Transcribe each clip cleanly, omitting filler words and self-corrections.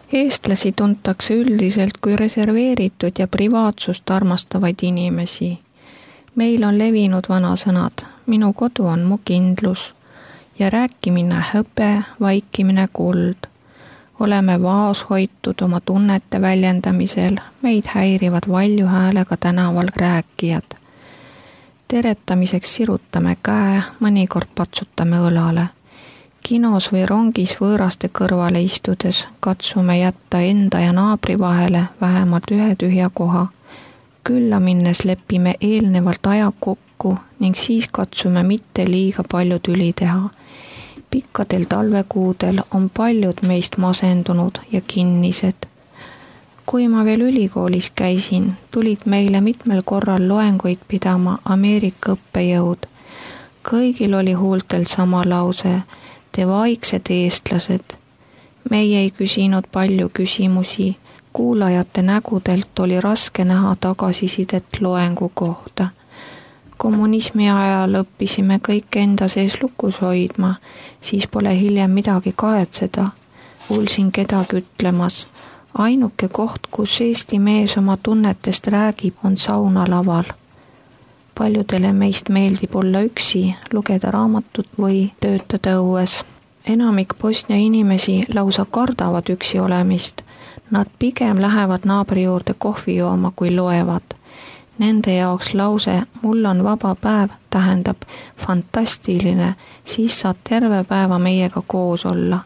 Eestlasi tuntakse üldiselt kui reserveeritud ja privaatsust armastavaid inimesi. Meil on levinud vanasõnad, minu kodu on mu kindlus ja rääkimine hõbe, vaikimine kuld. Oleme vaoshoitud oma tunnete väljendamisel, meid häirivad valju häälega tänaval rääkijad. Teretamiseks sirutame käe, mõnikord patsutame õlale. Kinos või rongis võõraste kõrvale istudes katsume jätta enda ja naabri vahele vähemalt ühe tühja koha. Külla minnes lepime eelnevalt aja kokku ning siis katsume mitte liiga palju tüli teha. Pikkadel talvekuudel on paljud meist masendunud ja kinnised. Kui ma veel ülikoolis käisin, tulid meile mitmel korral loenguid pidama Ameerika õppejõud. Kõigil oli huultel sama lause, te vaiksed eestlased. Meie ei küsinud palju küsimusi, kuulajate nägudelt oli raske näha tagasisidet loengu kohta. Kommunismi ajal õppisime kõik enda sees lukus hoidma, siis pole hiljem midagi kahetseda. Kuulsin kedagi ütlemas, ainuke koht, kus Eesti mees oma tunnetest räägib, on saunalaval. Paljudele meist meeldib olla üksi, lugeda raamatut või töötada õues. Enamik Bosnia inimesi lausa kardavad üksi olemist. Nad pigem lähevad naabri juurde kohvi jooma, kui loevad. Nende jaoks lause mul on vaba päev tähendab fantastiline, siis saad terve päeva meiega koos olla.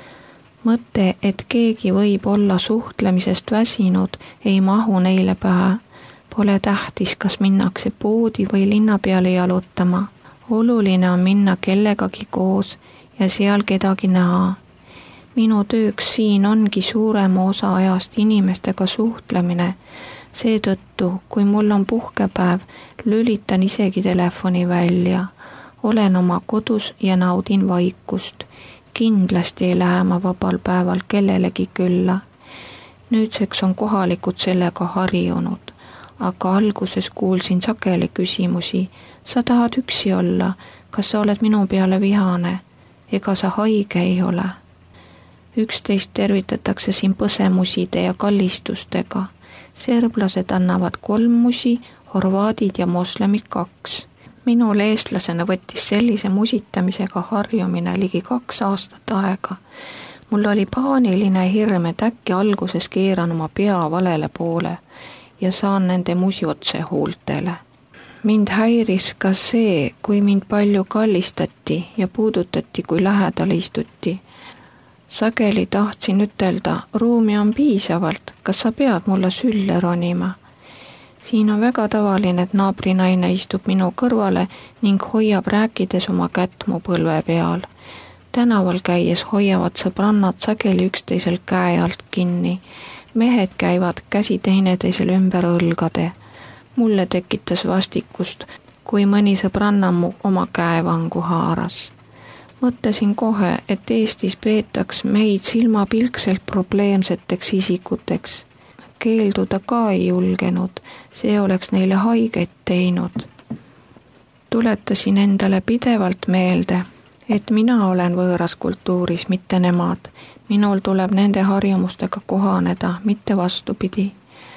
Mõte, et keegi võib olla suhtlemisest väsinud, ei mahu neile pähe. Pole tähtis, kas minnakse poodi või linna peale jalutama. Oluline on minna kellegagi koos ja seal kedagi näha. Minu tööks siin ongi suurema osa ajast inimestega suhtlemine. Seetõttu, kui mul on puhkepäev, lülitan isegi telefoni välja. Olen oma kodus ja naudin vaikust. Kindlasti ei lähe ma vabal päeval kellelegi külla. Nüüdseks on kohalikud sellega harjunud, aga alguses kuulsin sageli küsimusi. Sa tahad üksi olla, kas sa oled minu peale vihane? Ega sa haige ei ole? Üksteist tervitatakse siin põsemuside ja kallistustega. Serblased annavad 3 musi, horvaadid ja moslemid 2. Minul eestlasena võttis sellise musitamisega harjumine ligi 2 aastat aega. Mul oli paaniline hirm, et äkki alguses keeran oma pea valele poole ja saan nende musi otse huultele. Mind häiris ka see, kui mind palju kallistati ja puudutati, kui lähedal istuti. Sageli tahtsin ütelda, ruumi on piisavalt, kas sa pead mulle sülle ronima? Siin on väga tavaline, et naabrinaine istub minu kõrvale ning hoiab rääkides oma kätt mu põlve peal. Tänaval käies hoiavad sõbrannad sageli üksteisel käe alt kinni. Mehed käivad käsi teineteisel ümber õlgade. Mulle tekitas vastikust, kui mõni sõbranna mu oma käevangu haaras. Mõtlesin kohe, et Eestis peetaks meid silmapilkselt probleemseteks isikuteks. Keelduda ka ei julgenud, see oleks neile haiget teinud. Tuletasin endale pidevalt meelde, et mina olen võõras kultuuris, mitte nemad. Minul tuleb nende harjumustega kohaneda, mitte vastupidi.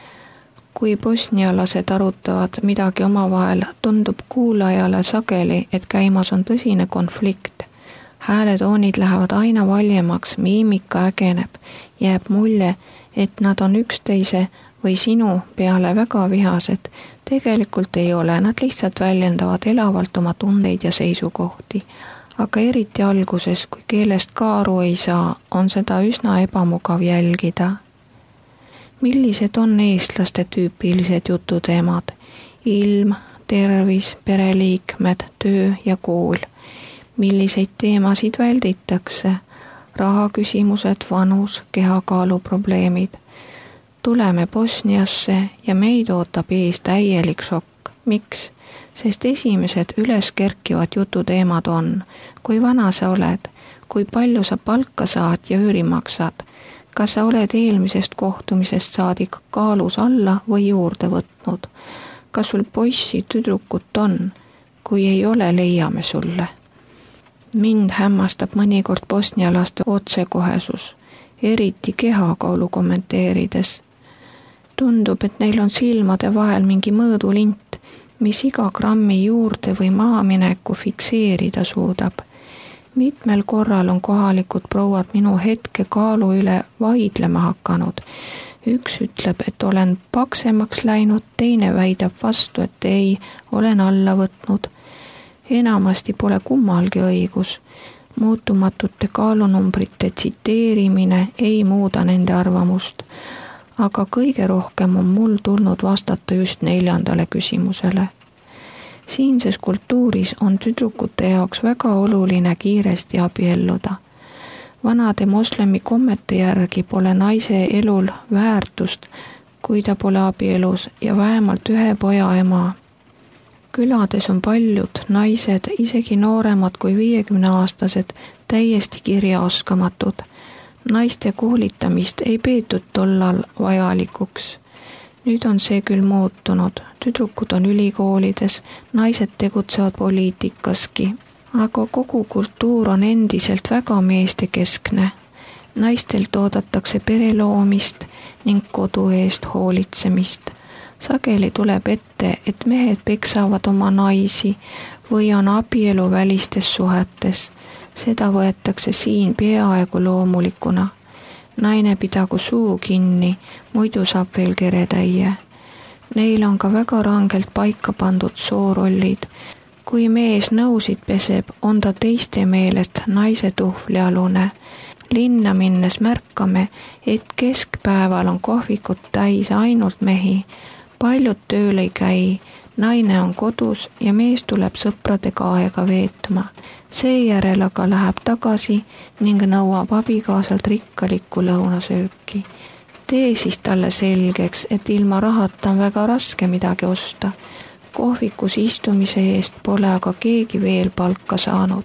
Kui bosnialased arutavad midagi omavahel, tundub kuulajale sageli, et käimas on tõsine konflikt. Hääletoonid lähevad aina valjemaks, miimika ägeneb, jääb mulje, et nad on üksteise või sinu peale väga vihased. Tegelikult ei ole, nad lihtsalt väljendavad elavalt oma tundeid ja seisukohti. Aga eriti alguses, kui keelest ka aru ei saa, on seda üsna ebamugav jälgida. Millised on eestlaste tüüpilised jututeemad? Ilm, tervis, pereliikmed, töö ja kool. Milliseid teemasid välditakse? Rahaküsimused, vanus, kehakaalu probleemid. Tuleme Bosniasse ja meid ootab ees täielik šokk. Miks? Sest esimesed üles kerkivad jututeemad on, kui vana sa oled, kui palju sa palka saad ja üüri maksad, kas sa oled eelmisest kohtumisest saadik kaalus alla või juurde võtnud, kas sul poissi tüdrukut on, kui ei ole, leiame sulle. Mind hämmastab mõnikord bosnialaste otsekohesus. eriti kehakaulu kommenteerides. Tundub, et neil on silmade vahel mingi mõõdulint, mis iga grammi juurde või maamineku fikseerida suudab. Mitmel korral on kohalikud prouad minu hetke kaalu üle vaidlema hakanud. Üks ütleb, et olen paksemaks läinud, teine väidab vastu, et ei, olen alla võtnud. Enamasti pole kummalgi õigus. Muutumatute kaalunumbrite tsiteerimine ei muuda nende arvamust, aga kõige rohkem on mul tulnud vastata just 4. küsimusele. Siinses kultuuris on tüdrukute jaoks väga oluline kiiresti abielluda. Vanade moslemi kommete järgi pole naise elul väärtust, kui ta pole abielus ja vähemalt ühe poja ema. Külades on paljud naised, isegi nooremad kui 50-aastased, täiesti kirjaoskamatud. Naiste koolitamist ei peetud tollal vajalikuks. Nüüd on see küll muutunud. Tüdrukud on ülikoolides, naised tegutsevad poliitikaski. Aga kogu kultuur on endiselt väga meestekeskne. Naistelt oodatakse pere loomist ning kodu eest hoolitsemist. Sageli tuleb ette, et mehed peksavad oma naisi või on abielu välistes suhetes. Seda võetakse siin peaaegu loomulikuna. Naine pidagu suu kinni, muidu saab veel keretäie. Neil on ka väga rangelt paika pandud soorollid. Kui mees nõusid peseb, on ta teiste meelest naise tuhvlialune. Linna minnes märkame, et keskpäeval on kohvikud täis ainult mehi. Paljud tööl ei käi, naine on kodus ja mees tuleb sõpradega aega veetma. Seejärel aga läheb tagasi ning nõuab abikaasalt rikkalikku lõunasööki. Tee siis talle selgeks, et ilma rahata on väga raske midagi osta. Kohvikus istumise eest pole aga keegi veel palka saanud.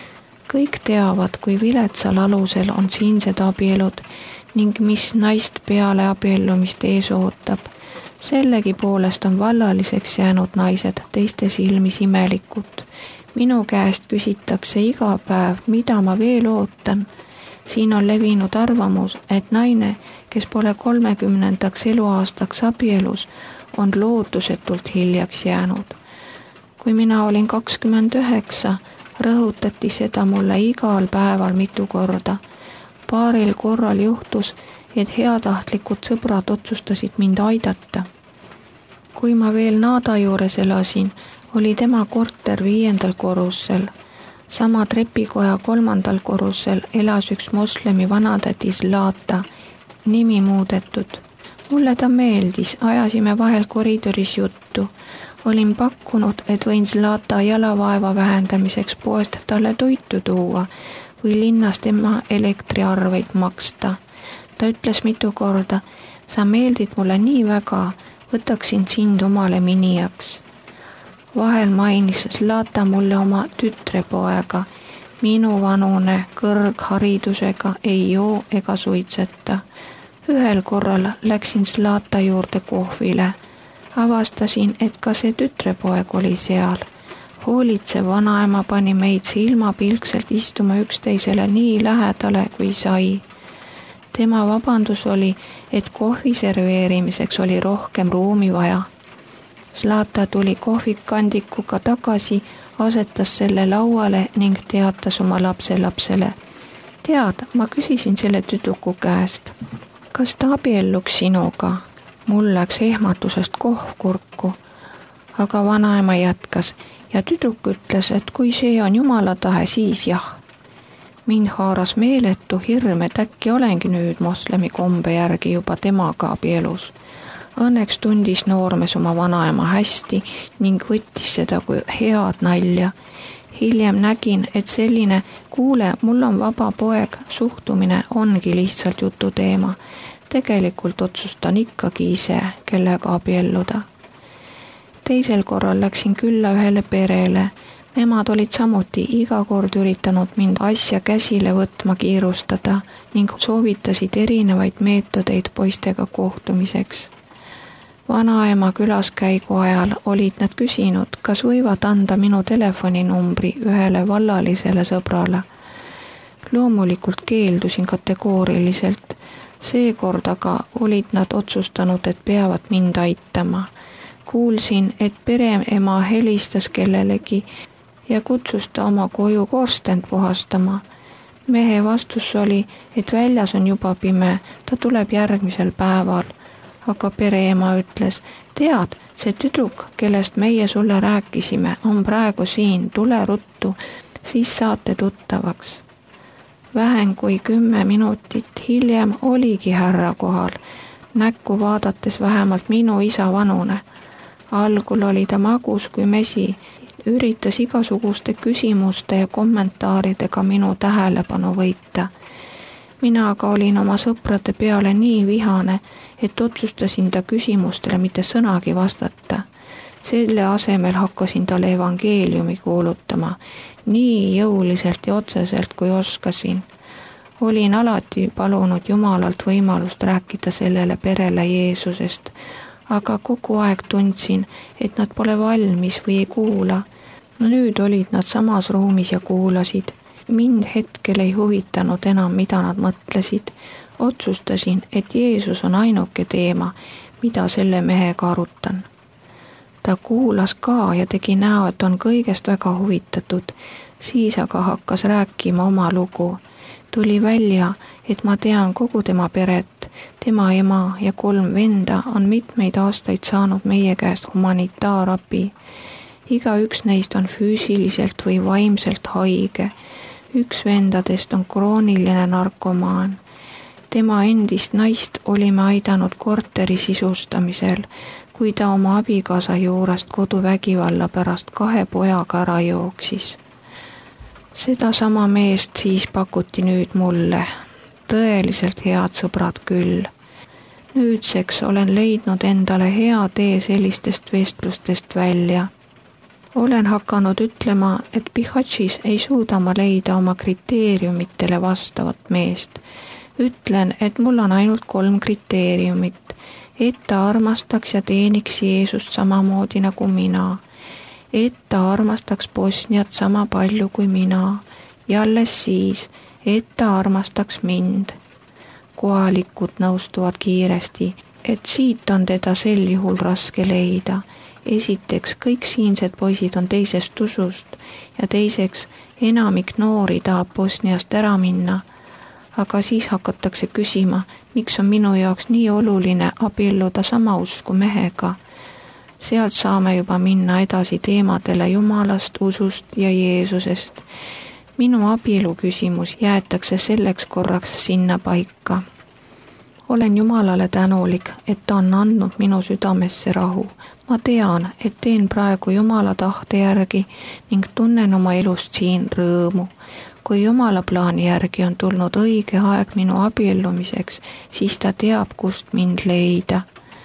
Kõik teavad, kui viletsal alusel on siinsed abielud ning mis naist peale abiellumist ees ootab. Sellegi poolest on vallaliseks jäänud naised teiste silmis imelikud. Minu käest küsitakse iga päev, mida ma veel ootan. Siin on levinud arvamus, et naine, kes pole 30. eluaastaks abielus, on lootusetult hiljaks jäänud. Kui mina olin 29, rõhutati seda mulle igal päeval mitu korda. Paaril korral juhtus, et heatahtlikud sõbrad otsustasid mind aidata. Kui ma veel Naada juures elasin, oli tema korter 5. korrusel. Sama trepikoja 3. korrusel elas üks moslemi vanatädi Zlata, nimi muudetud. Mulle ta meeldis, ajasime vahel koridoris juttu. Olin pakkunud, et võin Zlata jalavaeva vähendamiseks poest talle toitu tuua või linnas tema elektriarveid maksta. Ta ütles mitu korda, sa meeldid mulle nii väga, võtaksin sind omale minijaks. Vahel mainis Zlata mulle oma tütrepoega, minu vanune kõrgharidusega ei joo ega suitseta. Ühel korral läksin Zlata juurde kohvile. Avastasin, et ka see tütrepoeg oli seal. Hoolitsev vanaema pani meid silmapilkselt istuma üksteisele nii lähedale kui sai. Tema vabandus oli, et kohvi serveerimiseks oli rohkem ruumi vaja. Zlata tuli kohvikandikuga tagasi, asetas selle lauale ning teatas oma lapselapsele. Tead, ma küsisin selle tüdruku käest. Kas ta abielluks sinuga? Mul läks ehmatusest kohv kurku. Aga vanaema jätkas ja tüdruk ütles, et kui see on Jumala tahe, siis jah. Mind haaras meeletu hirm, et äkki olengi nüüd moslemi kombe järgi juba temaga abielus. Õnneks tundis noormees oma vanaema hästi ning võttis seda kui head nalja. Hiljem nägin, et selline kuule, mul on vaba poeg, suhtumine ongi lihtsalt jututeema. Tegelikult otsustan ikkagi ise, kellega abielluda. Teisel korral läksin külla ühele perele. Nemad olid samuti iga kord üritanud mind asja käsile võtma kiirustada ning soovitasid erinevaid meetodeid poistega kohtumiseks. Vanaema külaskäigu ajal olid nad küsinud, kas võivad anda minu telefoninumbri ühele vallalisele sõbrale. Loomulikult keeldusin kategooriliselt. Seekord aga olid nad otsustanud, et peavad mind aitama. Kuulsin, et pereema helistas kellelegi ja kutsus ta oma koju korstend puhastama. Mehe vastus oli, et väljas on juba pime, ta tuleb järgmisel päeval. Aga pereema ütles, tead, see tüdruk, kellest meie sulle rääkisime, on praegu siin, tule ruttu, siis saate tuttavaks. Vähem kui 10 minutit hiljem oligi härra kohal, näkku vaadates vähemalt minu isa vanune. Algul oli ta magus kui mesi, üritas igasuguste küsimuste ja kommentaaridega minu tähelepanu võita. Mina aga olin oma sõprade peale nii vihane, et otsustasin ta küsimustele mitte sõnagi vastata. Selle asemel hakkasin talle evangeeliumi kuulutama, nii jõuliselt ja otseselt kui oskasin. Olin alati palunud Jumalalt võimalust rääkida sellele perele Jeesusest, aga kogu aeg tundsin, et nad pole valmis või ei kuula. Nüüd olid nad samas ruumis ja kuulasid. Mind hetkel ei huvitanud enam, mida nad mõtlesid. Otsustasin, et Jeesus on ainuke teema, mida selle mehega arutan. Ta kuulas ka ja tegi näo, et on kõigest väga huvitatud. Siis aga hakkas rääkima oma lugu. Tuli välja, et ma tean kogu tema peret. Tema ema ja 3 venda on mitmeid aastaid saanud meie käest humanitaarabi. Igaüks neist on füüsiliselt või vaimselt haige. Üks vendadest on krooniline narkomaan. Tema endist naist olime aidanud korteri sisustamisel, kui ta oma abikaasa juurest koduvägivalla pärast 2 pojaga ära jooksis. Seda sama meest siis pakuti nüüd mulle. Tõeliselt head sõbrad küll. Nüüdseks olen leidnud endale hea tee sellistest vestlustest välja. Olen hakanud ütlema, et Bihatšis ei suuda ma leida oma kriteeriumitele vastavat meest. Ütlen, et mul on ainult 3 kriteeriumit, et ta armastaks ja teeniks Jeesust samamoodi nagu mina, et ta armastaks Bosniat sama palju kui mina ja alles siis, et ta armastaks mind. Kohalikud nõustuvad kiiresti, et siit on teda sel juhul raske leida. Esiteks, kõik siinsed poisid on teisest usust ja teiseks, enamik noori tahab Bosniast ära minna. Aga siis hakatakse küsima, miks on minu jaoks nii oluline abielluda sama usku mehega. Sealt saame juba minna edasi teemadele Jumalast, usust ja Jeesusest. Minu abielu küsimus jäetakse selleks korraks sinna paika. Olen Jumalale tänulik, et ta on andnud minu südamesse rahu. Ma tean, et teen praegu Jumala tahte järgi ning tunnen oma elust siin rõõmu. Kui Jumala plaani järgi on tulnud õige aeg minu abiellumiseks, siis ta teab, kust mind leida.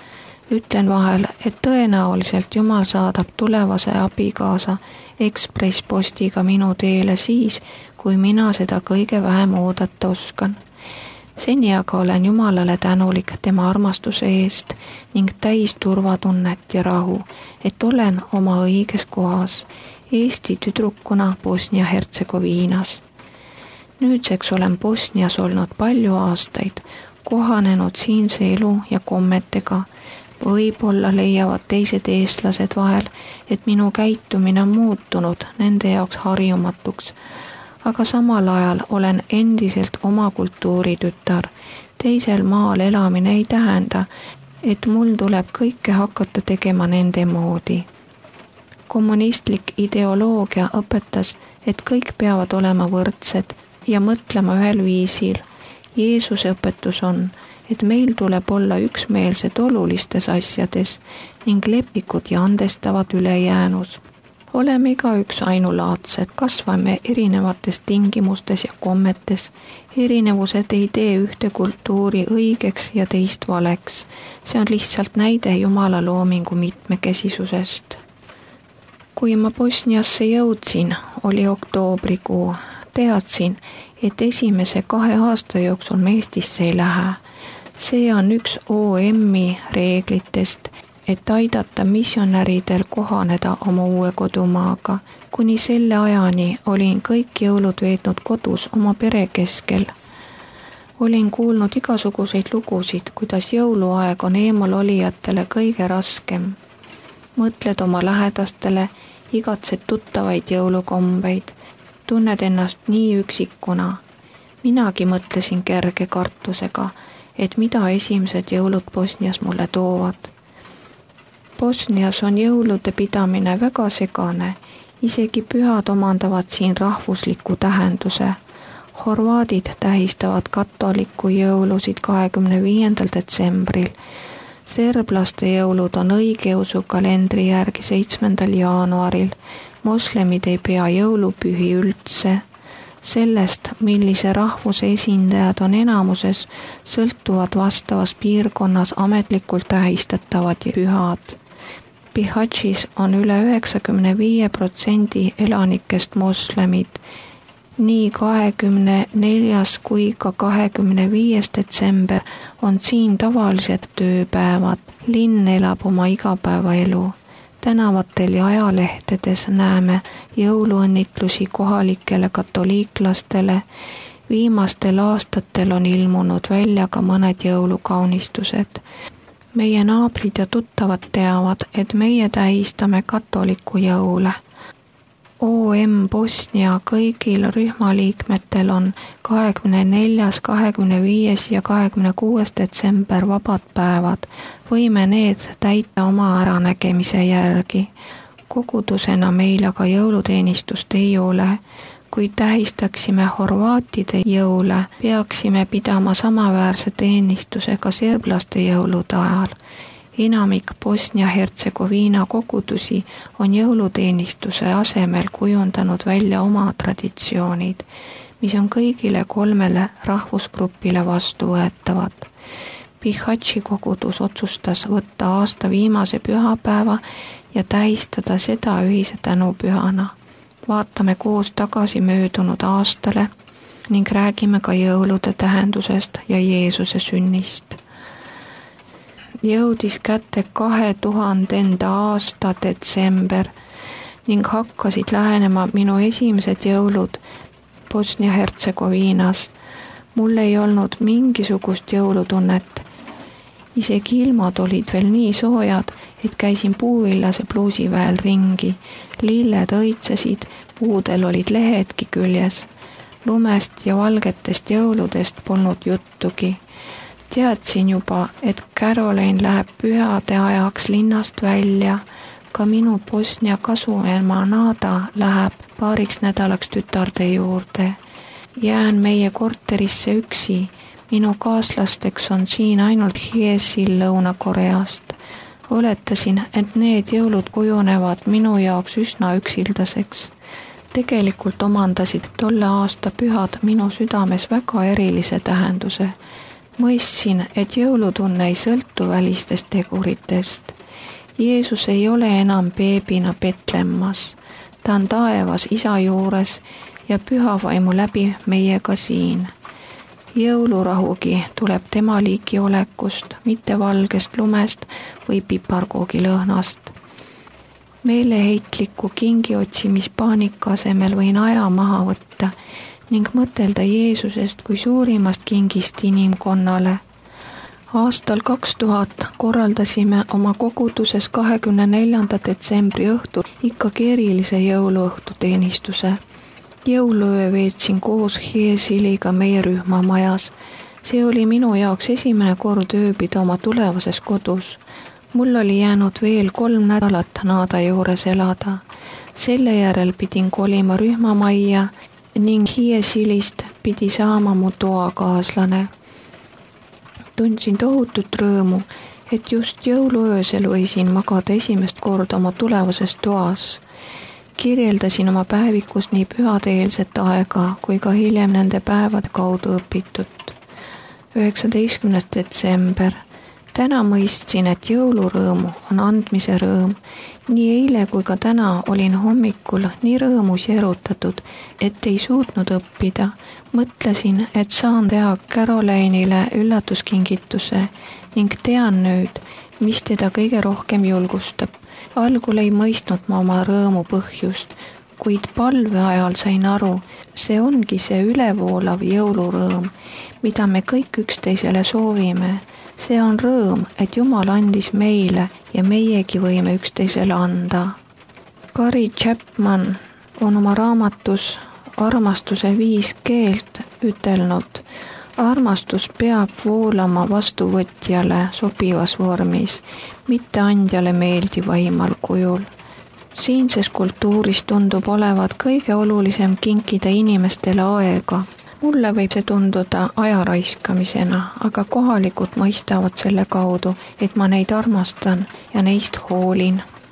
Ütlen vahel, et tõenäoliselt Jumal saadab tulevase abikaasa ekspresspostiga minu teele siis, kui mina seda kõige vähem oodata oskan. Seni aga olen Jumalale tänulik tema armastuse eest ning täis turvatunnet ja rahu, et olen oma õiges kohas, Eesti tüdrukuna Bosnia-Hertsegoviinas. Nüüdseks olen Bosnias olnud palju aastaid, kohanenud siinse elu ja kommetega. Võib-olla leiavad teised eestlased vahel, et minu käitumine on muutunud nende jaoks harjumatuks, aga samal ajal olen endiselt oma kultuuri tütar. Teisel maal elamine ei tähenda, et mul tuleb kõike hakata tegema nende moodi. Kommunistlik ideoloogia õpetas, et kõik peavad olema võrdsed ja mõtlema ühel viisil. Jeesuse õpetus on, et meil tuleb olla üksmeelsed olulistes asjades ning leplikud ja andestavad ülejäänus. Oleme igaüks ainulaadsed, kasvame erinevates tingimustes ja kommetes. Erinevused ei tee ühte kultuuri õigeks ja teist valeks. See on lihtsalt näide Jumala loomingu mitmekesisusest. Kui ma Bosniasse jõudsin, oli oktoobrikuu. Teadsin, et esimese 2 aasta jooksul me Eestisse ei lähe. See on üks OM-i reeglitest, et aidata missionäridel kohaneda oma uue kodumaaga. Kuni selle ajani olin kõik jõulud veetnud kodus oma pere keskel. Olin kuulnud igasuguseid lugusid, kuidas jõuluaeg on eemalolijatele kõige raskem. Mõtled oma lähedastele, igatsed tuttavaid jõulukombeid, tunned ennast nii üksikuna. Minagi mõtlesin kerge kartusega, et mida esimesed jõulud Bosnias mulle toovad. Bosnias on jõulude pidamine väga segane, isegi pühad omandavad siin rahvusliku tähenduse. Horvaadid tähistavad katoliku jõulusid 25. detsembril. Serblaste jõulud on õigeusu kalendri järgi 7. jaanuaril. Moslemid ei pea jõulupühi üldse. Sellest, millise rahvuse esindajad on enamuses, sõltuvad vastavas piirkonnas ametlikult tähistatavad pühad. Bihaćis on üle 95% elanikest moslemid. Nii 24. kui ka 25. detsember on siin tavalised tööpäevad. Linn elab oma igapäevaelu. Tänavatel ja ajalehtedes näeme jõuluõnnitlusi kohalikele katoliiklastele. Viimastel aastatel on ilmunud välja ka mõned jõulukaunistused. Meie naabrid ja tuttavad teavad, et meie tähistame katoliku jõule. OM Bosnia kõigil rühmaliikmetel on 24., 25. ja 26. detsember vabad päevad. Võime need täita oma äranägemise järgi. Kogudusena meil aga jõuluteenistust ei ole. Kui tähistaksime horvaatide jõule, peaksime pidama samaväärse teenistusega serblaste jõulude ajal. Enamik Bosnia-Hertsegoviina kogudusi on jõuluteenistuse asemel kujundanud välja oma traditsioonid, mis on kõigile 3 rahvusgrupile vastuvõetavad. Bihaći kogudus otsustas võtta aasta viimase pühapäeva ja tähistada seda ühise tänupühana. Vaatame koos tagasi möödunud aastale ning räägime ka jõulude tähendusest ja Jeesuse sünnist. Jõudis kätte 2000. aasta detsember ning hakkasid lähenema minu esimesed jõulud Bosnia-Hertsegoviinas. Mul ei olnud mingisugust jõulutunnet. Isegi ilmad olid veel nii soojad, et käisin puuvillase pluusiväel ringi. Lilled õitsesid, puudel olid lehedki küljes. Lumest ja valgetest jõuludest polnud juttugi. Teadsin juba, et Caroline läheb pühade ajaks linnast välja. Ka minu Bosnia kasuema Nada läheb paariks nädalaks tütarde juurde. Jään meie korterisse üksi. Minu kaaslasteks on siin ainult Hiesil Lõuna-Koreast. Oletasin, et need jõulud kujunevad minu jaoks üsna üksildaseks. Tegelikult omandasid tolle aasta pühad minu südames väga erilise tähenduse. Mõistsin, et jõulutunne ei sõltu välistest teguritest. Jeesus ei ole enam beebina Betlemmas. Ta on taevas isa juures ja pühavaimu läbi meiega siin. Jõulurahugi tuleb tema liiki olekust, mitte valgest lumest või piparkoogi lõhnast. Meeleheitliku kingiotsimispaanika asemel võin aja maha võtta ning mõtelda Jeesusest kui suurimast kingist inimkonnale. Aastal 2000 korraldasime oma koguduses 24. detsembri õhtul ikkagi erilise jõuluõhtuteenistuse. Jõuluöö veetsin koos Hiesiliga meie rühmamajas. See oli minu jaoks esimene kord ööbida oma tulevases kodus. Mul oli jäänud veel 3 nädalat Nada juures elada. Selle järel pidin kolima rühmamajja ning Hiesilist pidi saama mu toakaaslane. Tundsin tohutut rõõmu, et just jõuluöösel võisin magada esimest korda oma tulevases toas. Kirjeldasin oma päevikus nii pühadeelset aega kui ka hiljem nende päevade kaudu õpitut. 19. detsember. Täna mõistsin, et jõulurõõmu on andmise rõõm. Nii eile kui ka täna olin hommikul nii rõõmus ja erutatud, et ei suutnud õppida. Mõtlesin, et saan teha Caroline'ile üllatuskingituse ning tean nüüd, mis teda kõige rohkem julgustab. Algul ei mõistnud ma oma rõõmu põhjust, kuid palve ajal sain aru, see ongi see ülevoolav jõulurõõm, mida me kõik üksteisele soovime. See on rõõm, et Jumal andis meile ja meiegi võime üksteisele anda. Gary Chapman on oma raamatus Armastuse 5 keelt ütelnud, armastus peab voolama vastuvõtjale sobivas vormis, mitte andjale meeldiva imal kujul. Siinses kultuuris tundub olevat kõige olulisem kinkida inimestele aega. Mulle võib see tunduda aja raiskamisena, aga kohalikud mõistavad selle kaudu, et ma neid armastan ja neist hoolin.